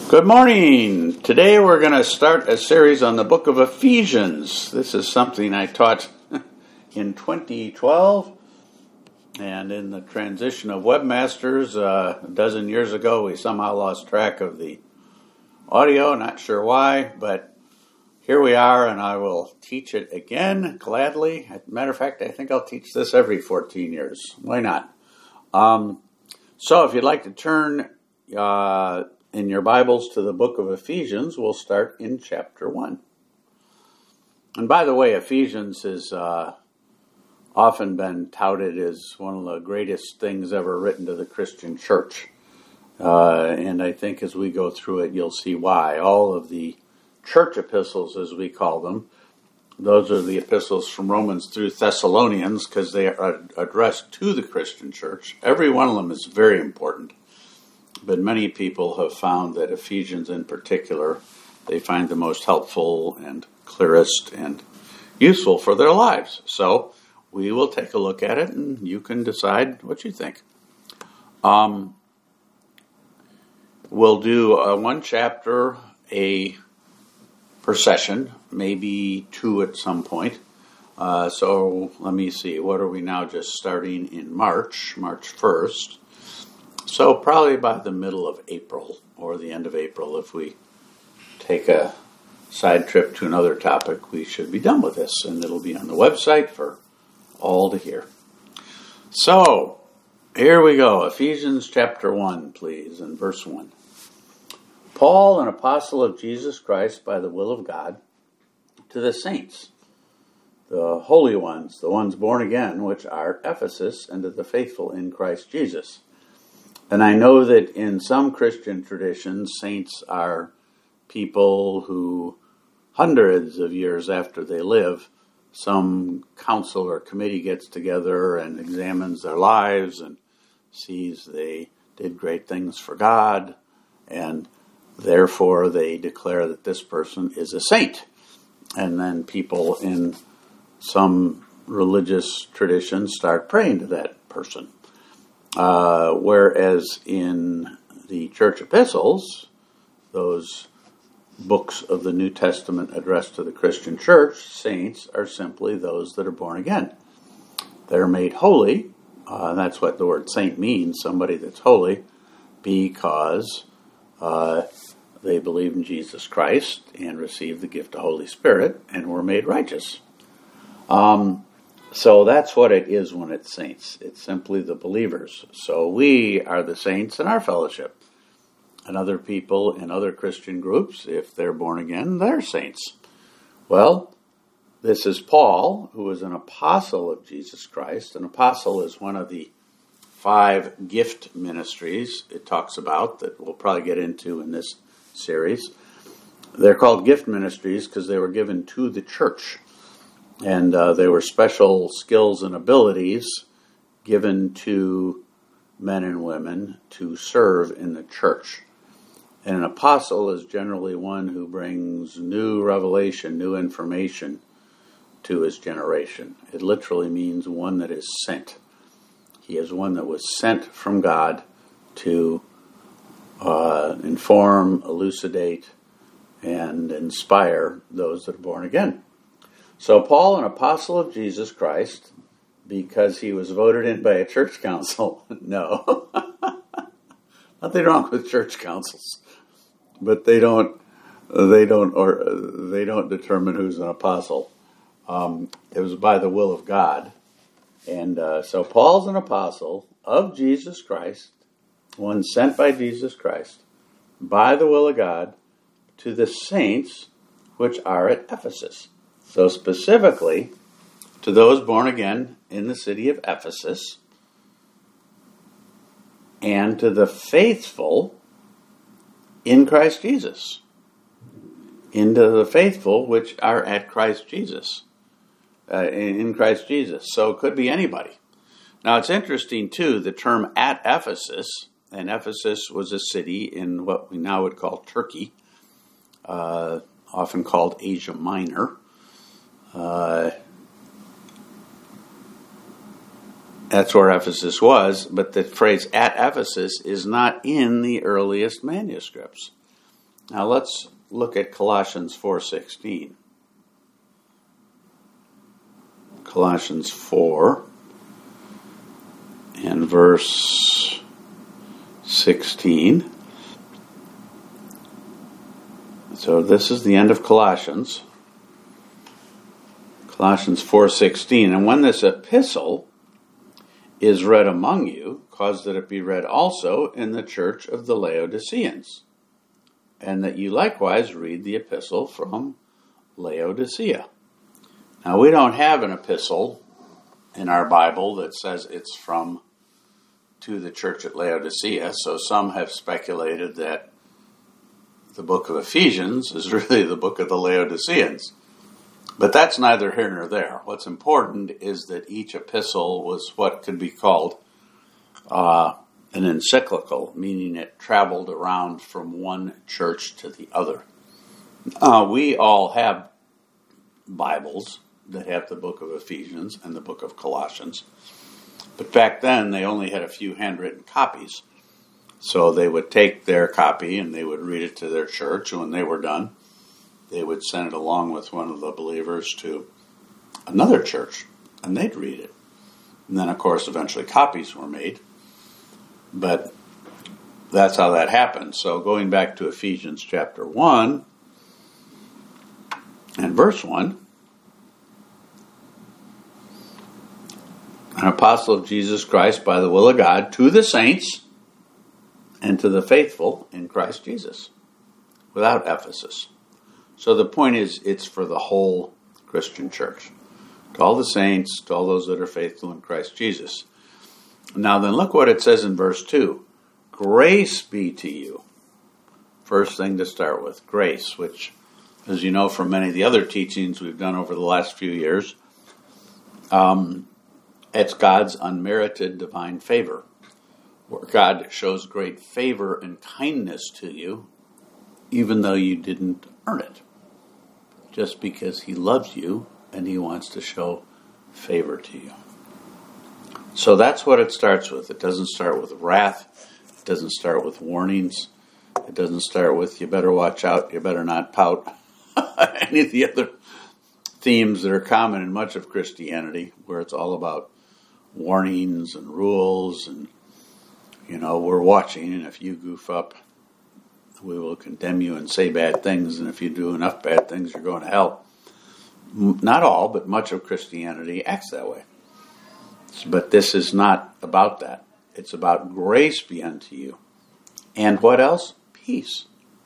Good morning. Today we're going to start a series on the book of Ephesians. This is something I taught in 2012, and in the transition of webmasters a dozen years ago, we somehow lost track of the audio. Not sure why, but here we are, and I will teach it again gladly. As a matter of fact, I think I'll teach this every 14 years. Why not? So if you'd like to turn in your Bibles to the book of Ephesians, we'll start in chapter 1. And by the way, Ephesians has often been touted as one of the greatest things ever written to the Christian church. And I think as we go through it, you'll see why. All of the church epistles, as we call them, those are the epistles from Romans through Thessalonians, because they are addressed to the Christian church. Every one of them is very important. But many people have found that Ephesians in particular, they find the most helpful and clearest and useful for their lives. So we will take a look at it and you can decide what you think. We'll do one chapter per session, maybe two at some point. So let me see, what are we now just starting in March 1st? So probably by the middle of April or the end of April, if we take a side trip to another topic, we should be done with this, and it'll be on the website for all to hear. So here we go. Ephesians chapter 1, please, and verse 1. Paul, an apostle of Jesus Christ by the will of God, to the saints, the holy ones, the ones born again, which are at Ephesus, and to the faithful in Christ Jesus. And I know that in some Christian traditions, saints are people who, hundreds of years after they live, some council or committee gets together and examines their lives and sees they did great things for God, and therefore they declare that this person is a saint. And then people in some religious traditions start praying to that person. Whereas in the church epistles, those books of the New Testament addressed to the Christian church, saints are simply those that are born again. They're made holy, that's what the word saint means, somebody that's holy, because they believe in Jesus Christ and received the gift of Holy Spirit and were made righteous. So that's what it is when it's saints. It's simply the believers. So we are the saints in our fellowship. And other people in other Christian groups, if they're born again, they're saints. Well, this is Paul, who is an apostle of Jesus Christ. An apostle is one of the 5 gift ministries it talks about that we'll probably get into in this series. They're called gift ministries because they were given to the church. And they were special skills and abilities given to men and women to serve in the church. And an apostle is generally one who brings new revelation, new information to his generation. It literally means one that is sent. He is one that was sent from God to inform, elucidate, and inspire those that are born again. So Paul, an apostle of Jesus Christ, because he was voted in by a church council. No. Nothing wrong with church councils. But they don't determine who's an apostle. It was by the will of God. And so Paul's an apostle of Jesus Christ, one sent by Jesus Christ, by the will of God, to the saints which are at Ephesus. So specifically, to those born again in the city of Ephesus, and to the faithful in Christ Jesus. Into the faithful which are at Christ Jesus. In Christ Jesus. So it could be anybody. Now it's interesting too, the term at Ephesus, and Ephesus was a city in what we now would call Turkey, often called Asia Minor. That's where Ephesus was, but the phrase at Ephesus is not in the earliest manuscripts. Now let's look at Colossians 4:16. Colossians 4 and verse 16. So this is the end of Colossians. Colossians 4:16. And when this epistle is read among you, cause that it be read also in the church of the Laodiceans, and that you likewise read the epistle from Laodicea. Now, we don't have an epistle in our Bible that says it's to the church at Laodicea, so some have speculated that the book of Ephesians is really the book of the Laodiceans. But that's neither here nor there. What's important is that each epistle was what could be called an encyclical, meaning it traveled around from one church to the other. We all have Bibles that have the book of Ephesians and the book of Colossians. But back then, they only had a few handwritten copies. So they would take their copy and they would read it to their church. And when they were done, they would send it along with one of the believers to another church, and they'd read it. And then, of course, eventually copies were made. But that's how that happened. So going back to Ephesians chapter 1 and verse 1, an apostle of Jesus Christ by the will of God to the saints and to the faithful in Christ Jesus, without Ephesus. So the point is, it's for the whole Christian church, to all the saints, to all those that are faithful in Christ Jesus. Now then, look what it says in verse 2. Grace be to you. First thing to start with, grace, which, as you know from many of the other teachings we've done over the last few years, it's God's unmerited divine favor, where God shows great favor and kindness to you, even though you didn't earn it, just because he loves you and he wants to show favor to you. So that's what it starts with. It doesn't start with wrath. It doesn't start with warnings. It doesn't start with you better watch out, you better not pout. Any of the other themes that are common in much of Christianity, where it's all about warnings and rules and, we're watching, and if you goof up, we will condemn you and say bad things, and if you do enough bad things, you're going to hell. Not all, but much of Christianity acts that way. But this is not about that. It's about grace be unto you. And what else? Peace.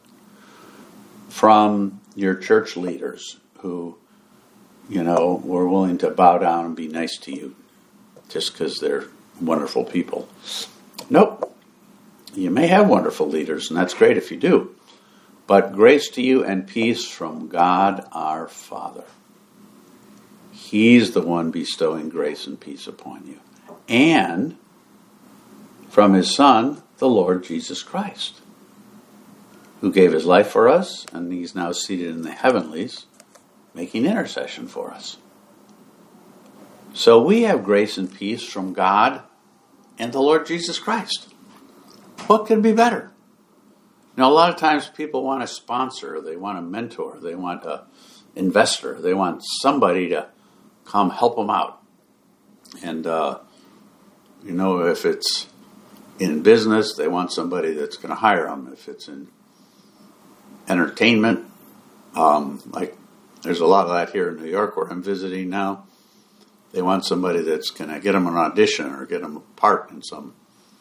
From your church leaders who, were willing to bow down and be nice to you just because they're wonderful people. Nope. You may have wonderful leaders, and that's great if you do. But grace to you and peace from God our Father. He's the one bestowing grace and peace upon you. And from his Son, the Lord Jesus Christ, who gave his life for us, and he's now seated in the heavenlies, making intercession for us. So we have grace and peace from God and the Lord Jesus Christ. What could be better? A lot of times people want a sponsor, they want a mentor, they want an investor, they want somebody to come help them out. And, if it's in business, they want somebody that's going to hire them. If it's in entertainment, like there's a lot of that here in New York where I'm visiting now. They want somebody that's going to get them an audition or get them a part in some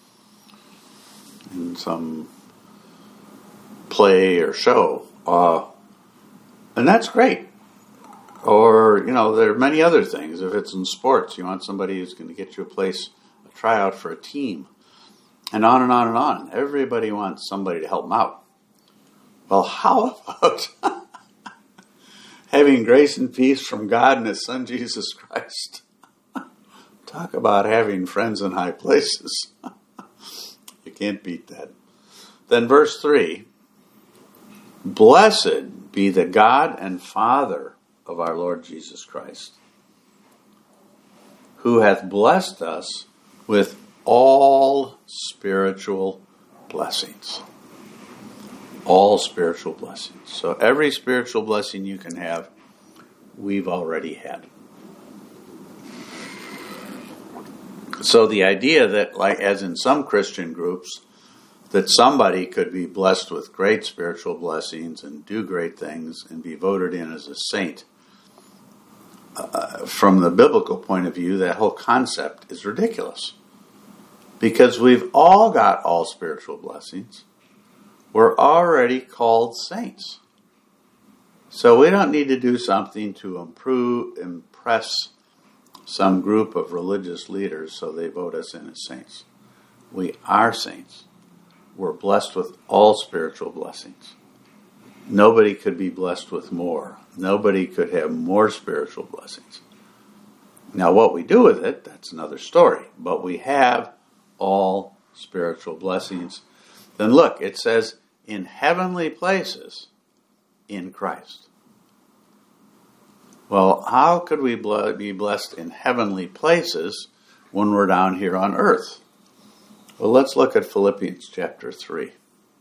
play or show. And that's great. Or, there are many other things. If it's in sports, you want somebody who's going to get you a tryout for a team. And on and on and on. Everybody wants somebody to help them out. Well, how about having grace and peace from God and his Son, Jesus Christ? Talk about having friends in high places. You can't beat that. Then verse 3, blessed be the God and Father of our Lord Jesus Christ, who hath blessed us with all spiritual blessings. All spiritual blessings. So every spiritual blessing you can have, we've already had. So the idea that, like as in some Christian groups, that somebody could be blessed with great spiritual blessings and do great things and be voted in as a saint, from the biblical point of view, that whole concept is ridiculous. Because we've all got all spiritual blessings. We're already called saints. So we don't need to do something to impress some group of religious leaders so they vote us in as saints. We are saints. We're blessed with all spiritual blessings. Nobody could be blessed with more. Nobody could have more spiritual blessings. Now what we do with it, that's another story. But we have all spiritual blessings. Then look, it says, in heavenly places in Christ. Well, how could we be blessed in heavenly places when we're down here on earth? Well, let's look at Philippians chapter 3.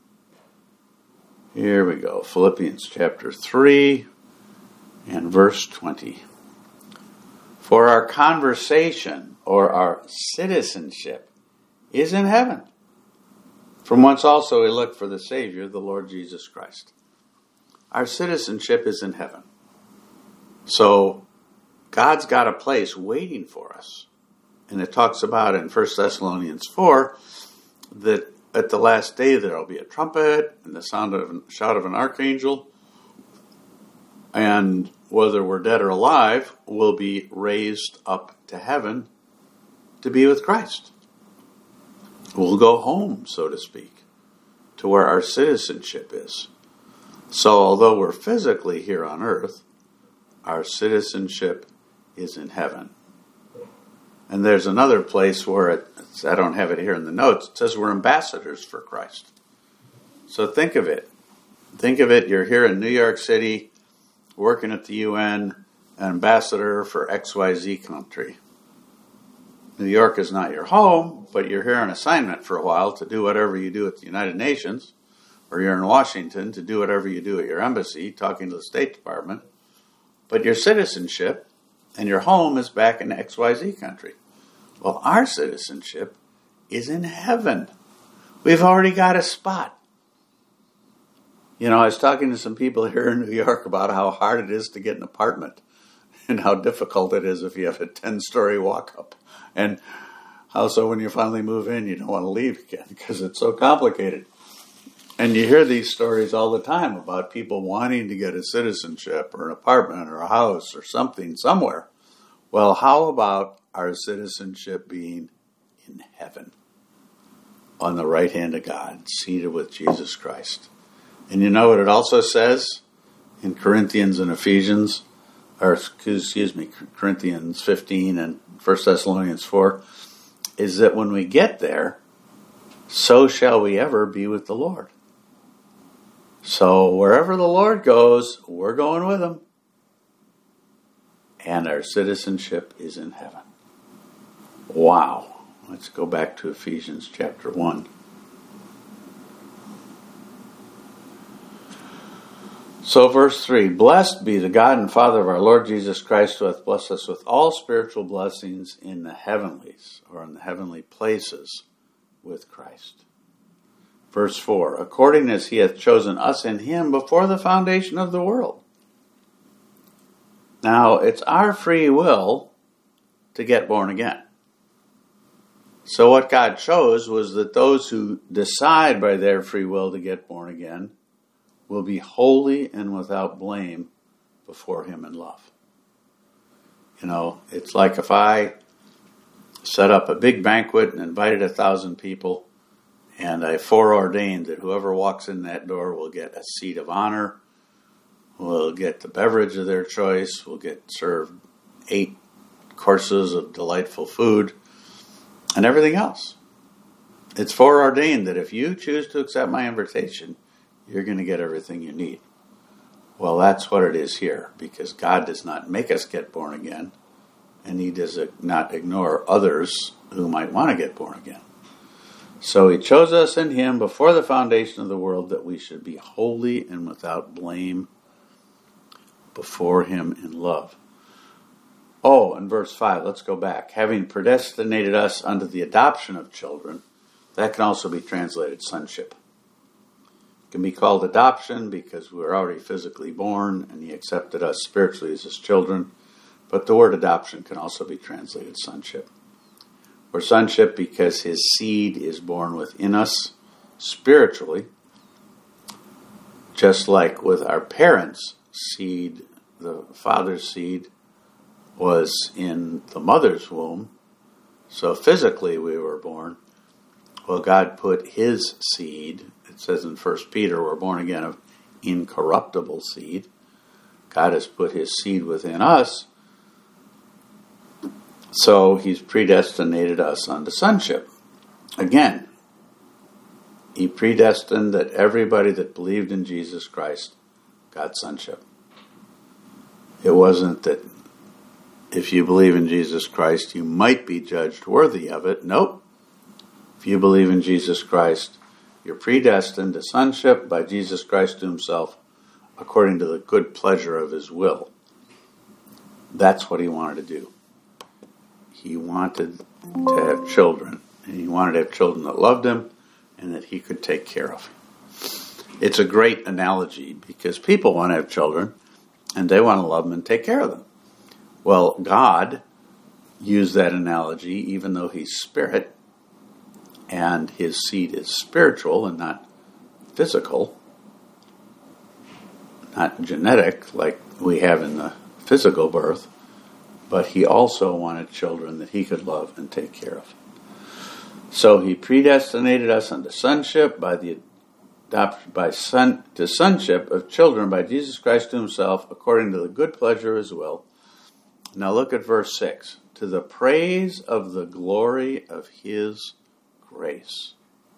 Here we go. Philippians chapter 3 and verse 20. For our conversation or our citizenship is in heaven, from whence also we look for the Savior, the Lord Jesus Christ. Our citizenship is in heaven. So God's got a place waiting for us. And it talks about in 1 Thessalonians 4 that at the last day there will be a trumpet and the shout of an archangel. And whether we're dead or alive, we'll be raised up to heaven to be with Christ. We'll go home, so to speak, to where our citizenship is. So although we're physically here on earth, our citizenship is in heaven. And there's another place where I don't have it here in the notes, it says we're ambassadors for Christ. So think of it. Think of it, you're here in New York City, working at the UN, ambassador for XYZ country. New York is not your home, but you're here on assignment for a while to do whatever you do at the United Nations, or you're in Washington to do whatever you do at your embassy, talking to the State Department. But your citizenship and your home is back in XYZ country. Well, our citizenship is in heaven. We've already got a spot. You know, I was talking to some people here in New York about how hard it is to get an apartment and how difficult it is if you have a 10-story walk-up. And how so when you finally move in, you don't want to leave again because it's so complicated. And you hear these stories all the time about people wanting to get a citizenship or an apartment or a house or something somewhere. Well, how about our citizenship being in heaven on the right hand of God, seated with Jesus Christ? And you know what it also says in Corinthians and Ephesians, or Corinthians 15 and 1 Thessalonians 4, is that when we get there, so shall we ever be with the Lord. So wherever the Lord goes, we're going with him. And our citizenship is in heaven. Wow. Let's go back to Ephesians chapter 1. So verse 3, Blessed be the God and Father of our Lord Jesus Christ, who hath blessed us with all spiritual blessings in the heavenlies, or in the heavenly places, with Christ. Verse 4, According as he hath chosen us in him before the foundation of the world. Now, it's our free will to get born again. So what God chose was that those who decide by their free will to get born again will be holy and without blame before him in love. You know, it's like if I set up a big banquet and invited 1,000 people, and I foreordained that whoever walks in that door will get a seat of honor, will get the beverage of their choice, will get served 8 courses of delightful food, and everything else. It's foreordained that if you choose to accept my invitation, you're going to get everything you need. Well, that's what it is here, because God does not make us get born again, and he does not ignore others who might want to get born again. So he chose us in him before the foundation of the world that we should be holy and without blame before him in love. Oh, in verse 5, let's go back. Having predestinated us unto the adoption of children, that can also be translated sonship. It can be called adoption because we were already physically born and he accepted us spiritually as his children. But the word adoption can also be translated sonship. Or sonship because his seed is born within us spiritually, just like with our parents' seed, the father's seed was in the mother's womb. So physically we were born. Well, God put his seed, it says in 1 Peter, we're born again of incorruptible seed. God has put his seed within us. So he's predestinated us unto sonship. Again, he predestined that everybody that believed in Jesus Christ got sonship. It wasn't that if you believe in Jesus Christ, you might be judged worthy of it. Nope. If you believe in Jesus Christ, you're predestined to sonship by Jesus Christ to himself according to the good pleasure of his will. That's what he wanted to do. He wanted to have children, and he wanted to have children that loved him and that he could take care of. It's a great analogy because people want to have children and they want to love them and take care of them. Well, God used that analogy even though he's spirit and his seed is spiritual and not physical, not genetic like we have in the physical birth. But he also wanted children that he could love and take care of. So he predestinated us unto sonship to sonship of children by Jesus Christ to himself, according to the good pleasure of his will. Now look at verse 6. To the praise of the glory of his grace.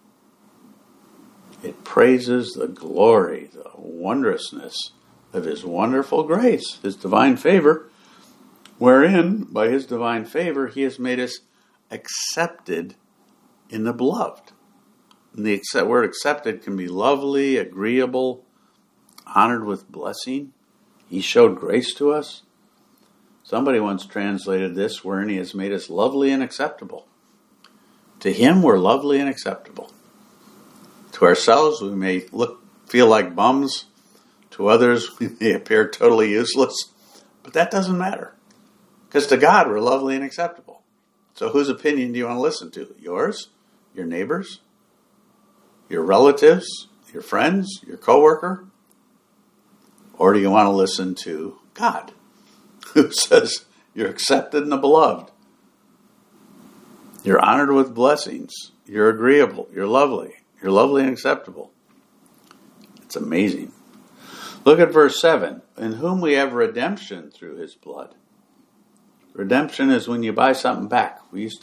It praises the glory, the wondrousness of his wonderful grace, his divine favor, wherein, by his divine favor, he has made us accepted in the beloved. And the word accepted can be lovely, agreeable, honored with blessing. He showed grace to us. Somebody once translated this, wherein he has made us lovely and acceptable. To him, we're lovely and acceptable. To ourselves, we may feel like bums. To others, we may appear totally useless. But that doesn't matter. Because to God, we're lovely and acceptable. So whose opinion do you want to listen to? Yours? Your neighbors? Your relatives? Your friends? Your coworker? Or do you want to listen to God, who says you're accepted and the beloved? You're honored with blessings. You're agreeable. You're lovely. You're lovely and acceptable. It's amazing. Look at verse 7. In whom we have redemption through his blood. Redemption is when you buy something back.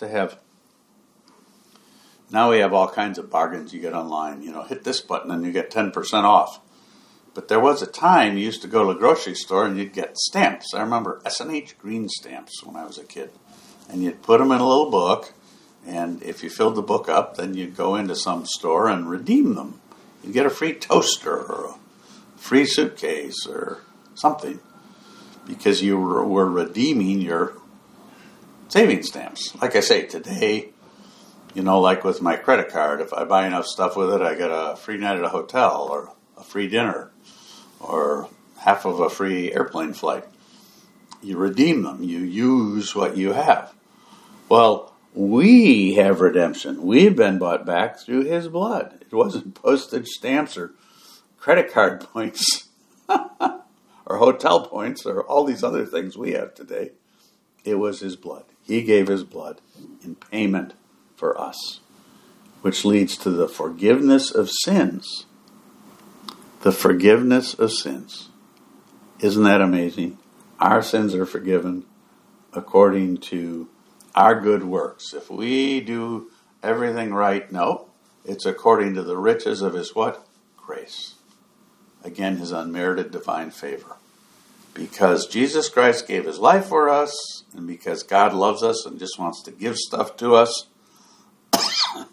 Now we have all kinds of bargains you get online. Hit this button and you get 10% off. But there was a time you used to go to the grocery store and you'd get stamps. I remember S&H green stamps when I was a kid. And you'd put them in a little book. And if you filled the book up, then you'd go into some store and redeem them. You'd get a free toaster or a free suitcase or something. Because you were redeeming your savings stamps. Like I say, today, like with my credit card, if I buy enough stuff with it, I get a free night at a hotel or a free dinner or half of a free airplane flight. You redeem them. You use what you have. Well, we have redemption. We've been bought back through his blood. It wasn't postage stamps or credit card points or hotel points or all these other things we have today. It was his blood. He gave his blood in payment for us, which leads to the forgiveness of sins. The forgiveness of sins. Isn't that amazing? Our sins are forgiven according to our good works. If we do everything right, no. It's according to the riches of his what? Grace. Again, his unmerited divine favor. Because Jesus Christ gave his life for us, and because God loves us and just wants to give stuff to us,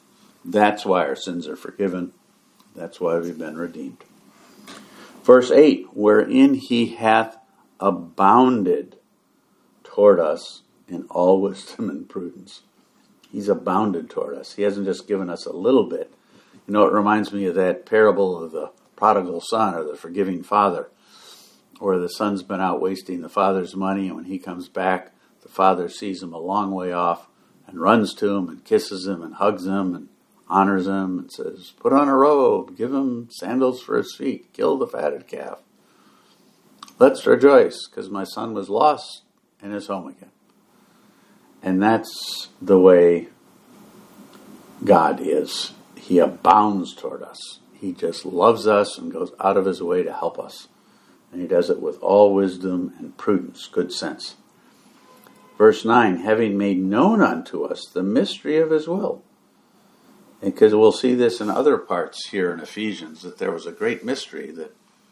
That's why our sins are forgiven. That's why we've been redeemed. Verse 8, wherein he hath abounded toward us in all wisdom and prudence. He's abounded toward us. He hasn't just given us a little bit. You know, it reminds me of that parable of the prodigal son or the forgiving father, where the son's been out wasting the father's money, and when he comes back, the father sees him a long way off and runs to him and kisses him and hugs him and honors him and says, put on a robe, give him sandals for his feet, kill the fatted calf. Let's rejoice, because my son was lost and is home again. And that's the way God is. He abounds toward us. He just loves us and goes out of his way to help us. And he does it with all wisdom and prudence, good sense. Verse 9, having made known unto us the mystery of his will. And because we'll see this in other parts here in Ephesians, that there was a great mystery that,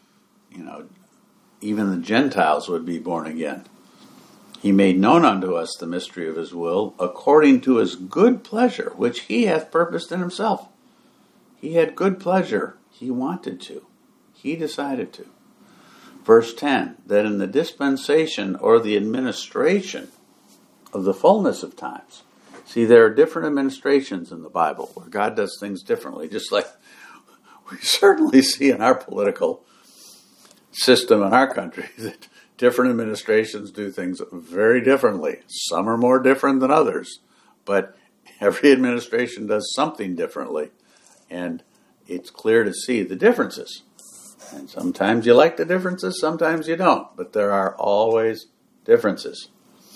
even the Gentiles would be born again. He made known unto us the mystery of his will, according to his good pleasure, which he hath purposed in himself. He had good pleasure. He wanted to. He decided to. Verse 10, that in the dispensation or the administration of the fullness of times. See, there are different administrations in the Bible where God does things differently, just like we certainly see in our political system in our country that different administrations do things very differently. Some are more different than others, but every administration does something differently, and it's clear to see the differences. And sometimes you like the differences, sometimes you don't, but there are always differences.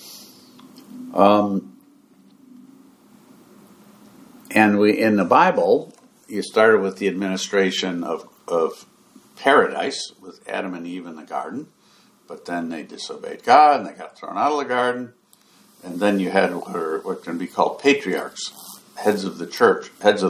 And in the Bible, you started with the administration of paradise with Adam and Eve in the garden, but then they disobeyed God and they got thrown out of the garden. And then you had what can be called patriarchs, heads of the church,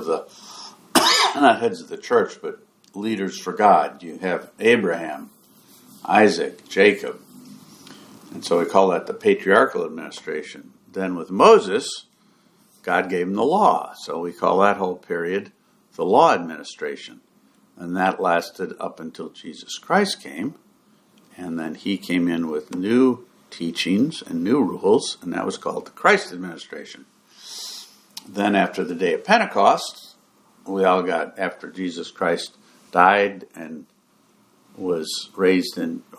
not heads of the church, but leaders for God. You have Abraham, Isaac, Jacob. And so we call that the patriarchal administration. Then with Moses, God gave him the law. So we call that whole period the law administration. And that lasted up until Jesus Christ came. And then he came in with new teachings and new rules, and that was called the Christ administration. Then after the day of Pentecost, after Jesus Christ died and was raised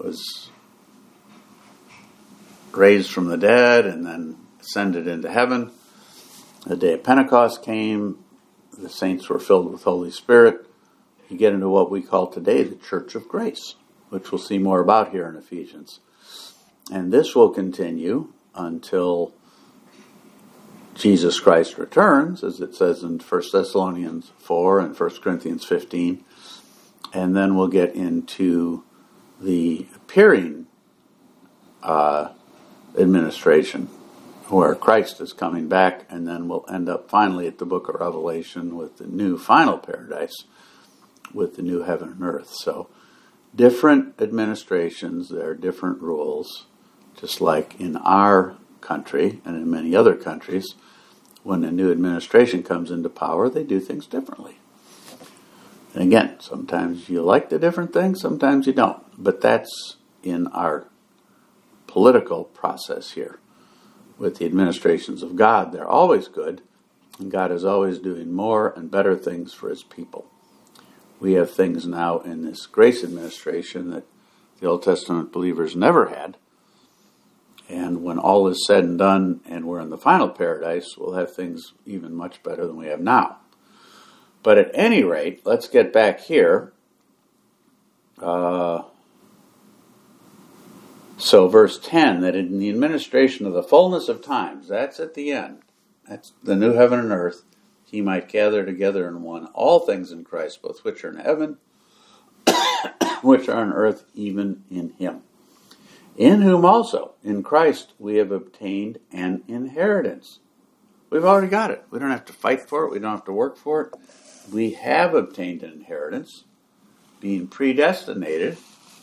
from the dead and then ascended into heaven, the day of Pentecost came, the saints were filled with Holy Spirit. You get into what we call today the Church of Grace, which we'll see more about here in Ephesians. And this will continue until Jesus Christ returns, as it says in 1 Thessalonians 4 and 1 Corinthians 15. And then we'll get into the appearing administration, where Christ is coming back, and then we'll end up finally at the book of Revelation with the new final paradise, with the new heaven and earth. So different administrations, there are different rules, just like in our country and in many other countries, when a new administration comes into power, they do things differently. And again, sometimes you like the different things, sometimes you don't. But that's in our political process here. With the administrations of God, they're always good, and God is always doing more and better things for his people. We have things now in this grace administration that the Old Testament believers never had. And when all is said and done and we're in the final paradise, we'll have things even much better than we have now. But at any rate, let's get back here. So verse 10, that in the administration of the fullness of times, that's at the end. That's the new heaven and earth. He might gather together in one all things in Christ, both which are in heaven, which are on earth, even in him. In whom also, in Christ, we have obtained an inheritance. We've already got it. We don't have to fight for it. We don't have to work for it. We have obtained an inheritance, being predestinated,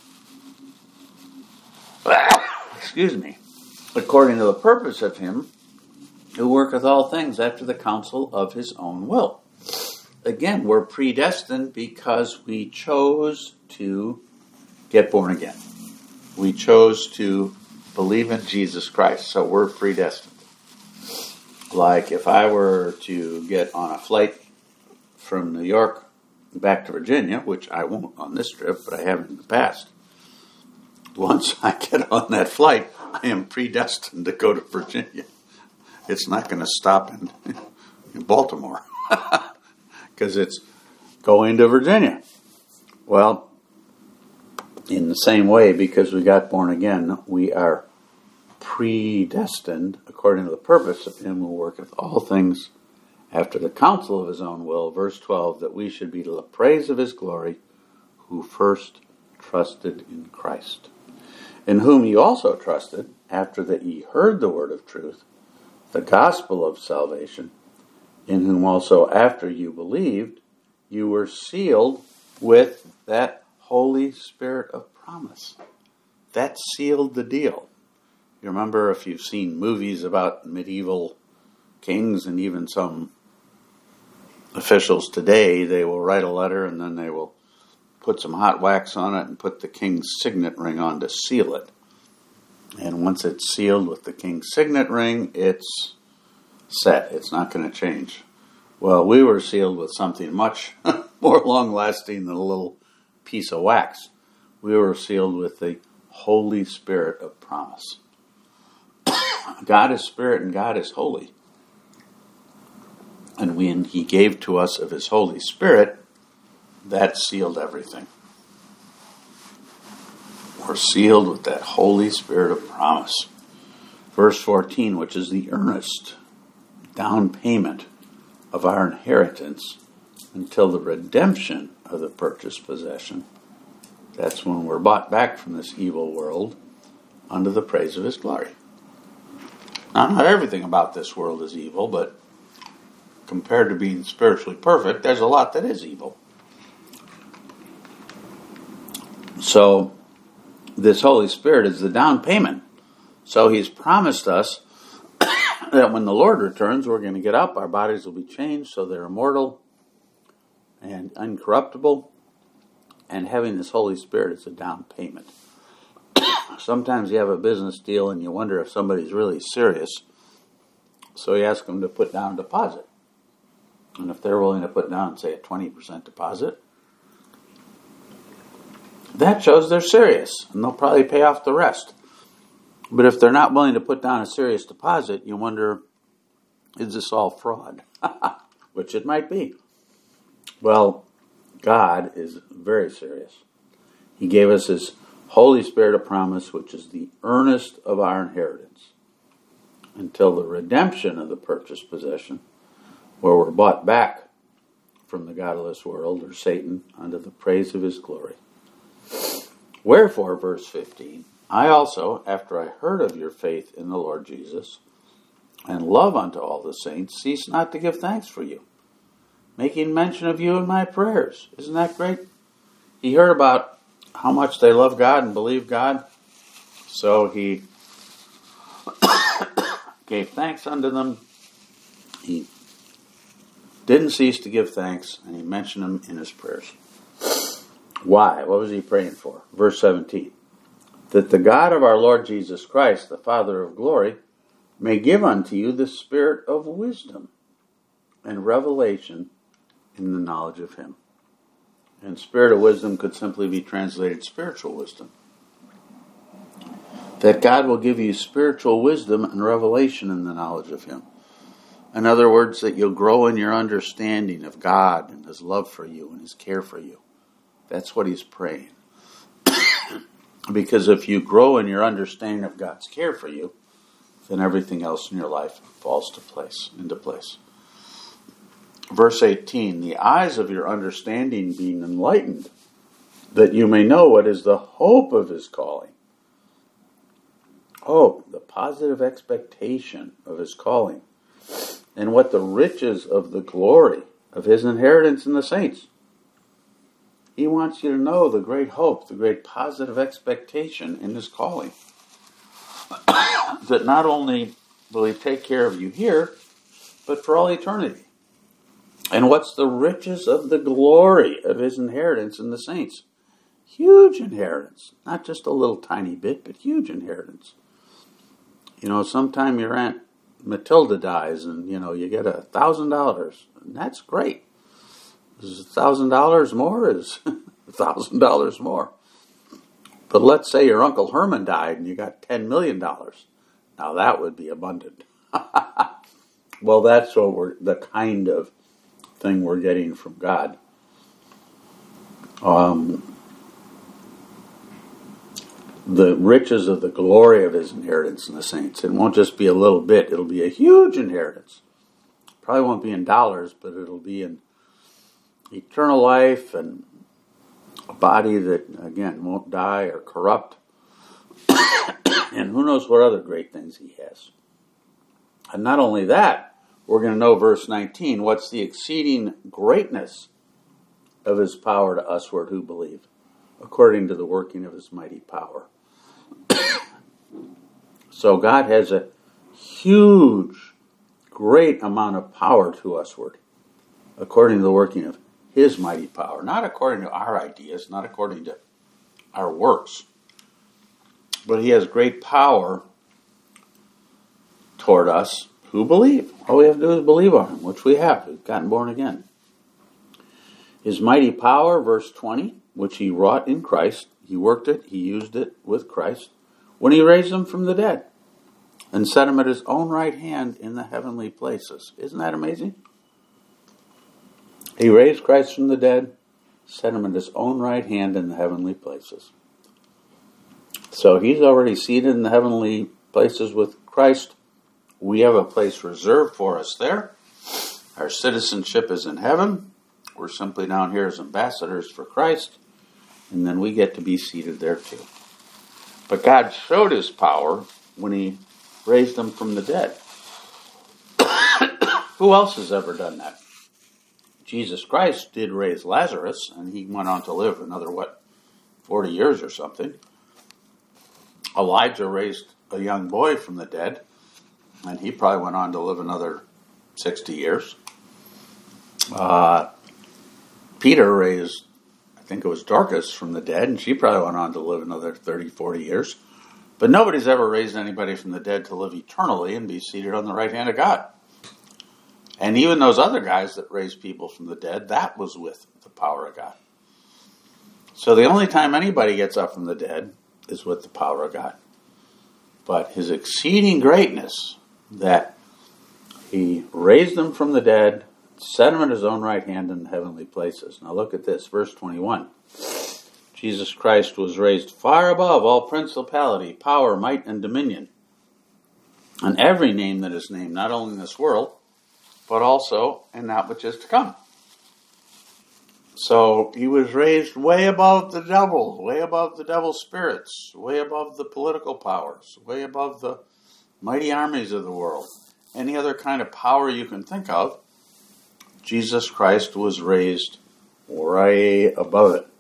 according to the purpose of him who worketh all things after the counsel of his own will. again, we're predestined because we chose to get born again. We chose to believe in Jesus Christ, so we're predestined. Like if I were to get on a flight from New York back to Virginia, which I won't on this trip, but I have in the past, once I get on that flight, I am predestined to go to Virginia. It's not going to stop in Baltimore because it's going to Virginia. Well, in the same way, because we got born again, we are predestined according to the purpose of him who worketh all things after the counsel of his own will, verse 12, that we should be to the praise of his glory, who first trusted in Christ, in whom ye also trusted, after that ye heard the word of truth, the gospel of salvation, in whom also after you believed, you were sealed with that Holy Spirit of promise. That sealed the deal. You remember if you've seen movies about medieval kings and even some officials today, they will write a letter and then they will put some hot wax on it and put the king's signet ring on to seal it. And once it's sealed with the king's signet ring, it's set. It's not going to change. Well, we were sealed with something much more long-lasting than a little piece of wax. We were sealed with the Holy Spirit of promise. God is spirit and God is holy. And when he gave to us of his Holy Spirit, that sealed everything. We're sealed with that Holy Spirit of promise. Verse 14, which is the earnest down payment of our inheritance until the redemption of the purchased possession. That's when we're bought back from this evil world unto the praise of his glory. Now, not everything about this world is evil, but compared to being spiritually perfect, there's a lot that is evil. So, this Holy Spirit is the down payment. So he's promised us that when the Lord returns, we're going to get up, our bodies will be changed so they're immortal and incorruptible, and having this Holy Spirit is a down payment. Sometimes you have a business deal and you wonder if somebody's really serious, so you ask them to put down a deposit. And if they're willing to put down, say, a 20% deposit, that shows they're serious, and they'll probably pay off the rest. But if they're not willing to put down a serious deposit, you wonder, is this all fraud? Which it might be. Well, God is very serious. He gave us his Holy Spirit of promise, which is the earnest of our inheritance, until the redemption of the purchased possession, where we're bought back from the godless world, or Satan, unto the praise of his glory. Wherefore, verse 15, I also, after I heard of your faith in the Lord Jesus, and love unto all the saints, cease not to give thanks for you, making mention of you in my prayers. Isn't that great? He heard about how much they love God and believe God, so he gave thanks unto them. He didn't cease to give thanks, and he mentioned them in his prayers. Why? What was he praying for? Verse 17. That the God of our Lord Jesus Christ, the Father of glory, may give unto you the spirit of wisdom and revelation in the knowledge of him. And spirit of wisdom could simply be translated spiritual wisdom. That God will give you spiritual wisdom and revelation in the knowledge of him. In other words, that you'll grow in your understanding of God and his love for you and his care for you. That's what he's praying. Because if you grow in your understanding of God's care for you, then everything else in your life falls into place. Verse 18, the eyes of your understanding being enlightened, that you may know what is the hope of his calling. Hope, the positive expectation of his calling. And what the riches of the glory of his inheritance in the saints. He wants you to know the great hope, the great positive expectation in his calling. That not only will he take care of you here, but for all eternity. And what's the riches of the glory of his inheritance in the saints? Huge inheritance. Not just a little tiny bit, but huge inheritance. You know, sometime your Aunt Matilda dies and, you know, you get $1,000. And that's great. Is $1,000 more? Is $1,000 more. But let's say your Uncle Herman died and you got $10 million. Now that would be abundant. Well, that's what the kind of thing we're getting from God. The riches of the glory of his inheritance in the saints. It won't just be a little bit. It'll be a huge inheritance. Probably won't be in dollars, but it'll be in eternal life and a body that, again, won't die or corrupt. And who knows what other great things he has. And not only that, we're going to know verse 19, what's the exceeding greatness of his power to usward who believe, according to the working of his mighty power. So God has a huge, great amount of power to usward, according to the working of his mighty power. Not according to our ideas, not according to our works. But he has great power toward us who believe. All we have to do is believe on him, which we have. We've gotten born again. His mighty power, verse 20, which he wrought in Christ. He worked it, he used it with Christ, when he raised him from the dead and set him at his own right hand in the heavenly places. Isn't that amazing? He raised Christ from the dead, set him at his own right hand in the heavenly places. So he's already seated in the heavenly places with Christ. We have a place reserved for us there. Our citizenship is in heaven. We're simply down here as ambassadors for Christ. And then we get to be seated there too. But God showed his power when he raised him from the dead. Who else has ever done that? Jesus Christ did raise Lazarus, and he went on to live another, 40 years or something. Elijah raised a young boy from the dead, and he probably went on to live another 60 years. Peter raised, I think it was Dorcas from the dead, and she probably went on to live another 30, 40 years. But nobody's ever raised anybody from the dead to live eternally and be seated on the right hand of God. And even those other guys that raised people from the dead, that was with the power of God. So the only time anybody gets up from the dead is with the power of God. But his exceeding greatness, that he raised them from the dead, set him at his own right hand in the heavenly places. Now look at this, verse 21. Jesus Christ was raised far above all principality, power, might, and dominion, and every name that is named, not only in this world, but also in that which is to come. So he was raised way above the devil, way above the devil's spirits, way above the political powers, way above the mighty armies of the world. Any other kind of power you can think of, Jesus Christ was raised way above it.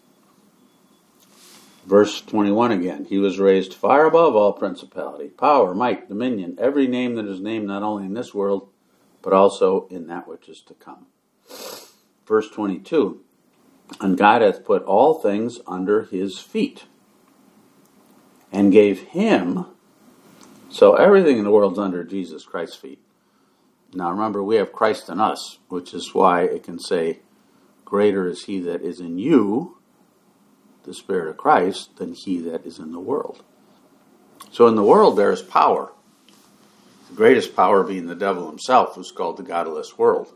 Verse 21 again. He was raised far above all principality, power, might, dominion, every name that is named not only in this world, but also in that which is to come. Verse 22. And God hath put all things under his feet, and gave him, so everything in the world's under Jesus Christ's feet. Now remember, we have Christ in us, which is why it can say, greater is he that is in you, the Spirit of Christ, than he that is in the world. So in the world there is power. The greatest power being the devil himself, who's called the god of this world.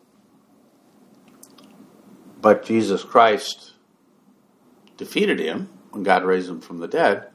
But Jesus Christ defeated him when God raised him from the dead.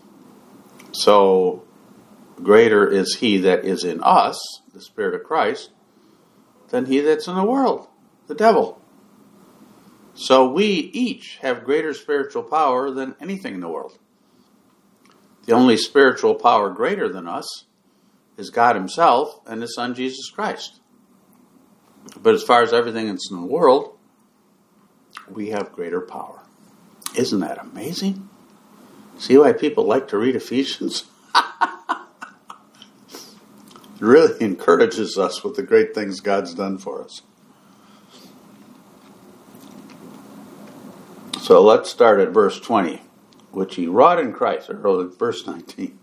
So greater is he that is in us, the Spirit of Christ, than he that's in the world, the devil. So we each have greater spiritual power than anything in the world. The only spiritual power greater than us is God himself and his Son Jesus Christ. But as far as everything that's in the world, we have greater power. Isn't that amazing? See why people like to read Ephesians? It really encourages us with the great things God's done for us. So let's start at verse 20, which he wrought in Christ, or verse 19.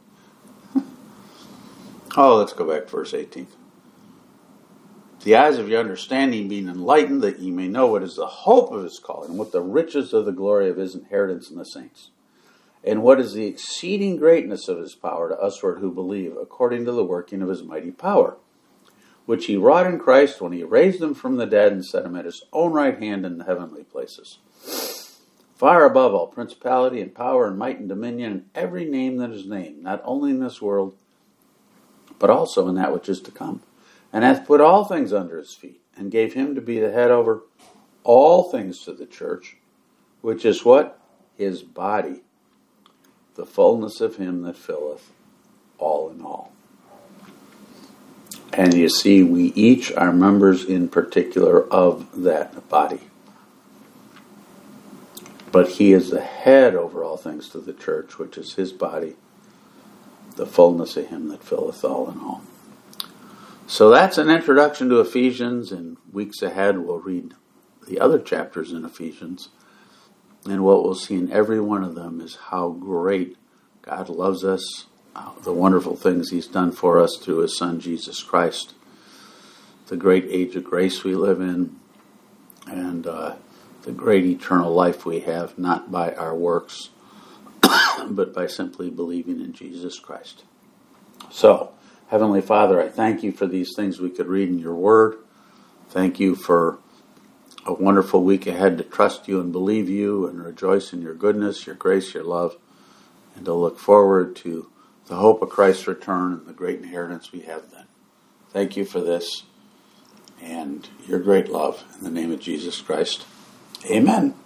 Oh, let's go back to verse 18. The eyes of your understanding being enlightened, that ye may know what is the hope of his calling, and what the riches of the glory of his inheritance in the saints, and what is the exceeding greatness of his power to usward who believe, according to the working of his mighty power, which he wrought in Christ when he raised him from the dead and set him at his own right hand in the heavenly places, far above all principality and power and might and dominion, and every name that is named, not only in this world, but also in that which is to come, and hath put all things under his feet, and gave him to be the head over all things to the church, which is what? His body, the fullness of him that filleth all in all. And you see, we each are members in particular of that body. But he is the head over all things to the church, which is his body, the fullness of him that filleth all in all. So that's an introduction to Ephesians. In weeks ahead, we'll read the other chapters in Ephesians. And what we'll see in every one of them is how great God loves us, the wonderful things he's done for us through his Son, Jesus Christ, the great age of grace we live in, and the great eternal life we have, not by our works, but by simply believing in Jesus Christ. So, Heavenly Father, I thank you for these things we could read in your word. Thank you for a wonderful week ahead to trust you and believe you and rejoice in your goodness, your grace, your love, and to look forward to the hope of Christ's return and the great inheritance we have then. Thank you for this and your great love. In the name of Jesus Christ, amen.